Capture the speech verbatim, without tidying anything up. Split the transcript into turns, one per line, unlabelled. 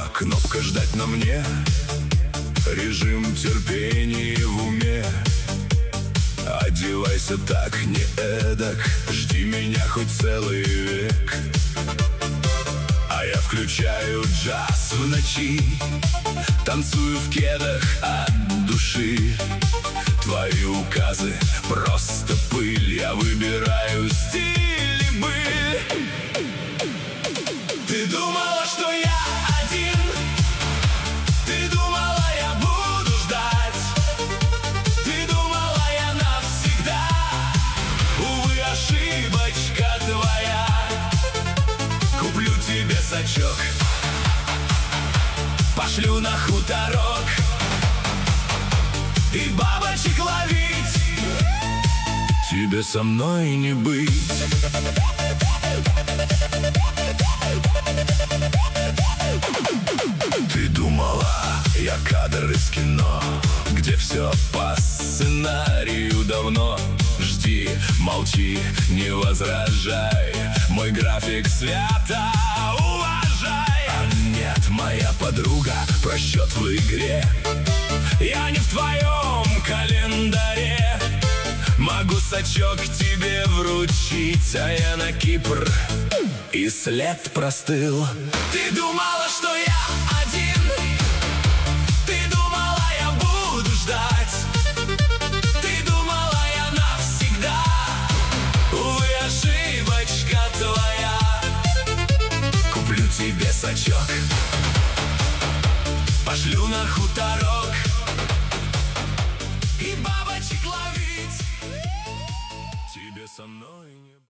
кнопка ждать на мне, режим терпения в уме. Одевайся так, не эдак, жди меня хоть целый век. А я включаю джаз в ночи, танцую в кедах от души. Твои указы просто пыль, я выбираю стиль и быль. Ты думала, что я один, ты думала, я буду ждать, ты думала, я навсегда. Увы, ошибочка твоя. Куплю тебе сачок, пошлю на хуторок и бабочек ловить. Тебе со мной не быть. Ты думала, я кадр из кино, где все по сценарию давно. Жди, молчи, не возражай, мой график свято уважай. А нет, моя подруга, просчет в игре, я не в твоем календаре. Могу сачок тебе вручить, а я на Кипр и след простыл. Ты думала, что я один, ты думала, я буду ждать, ты думала, я навсегда. Увы, ошибочка твоя. Куплю тебе сачок, пошлю на хуторок и бабочек ловить. Тебе со мной не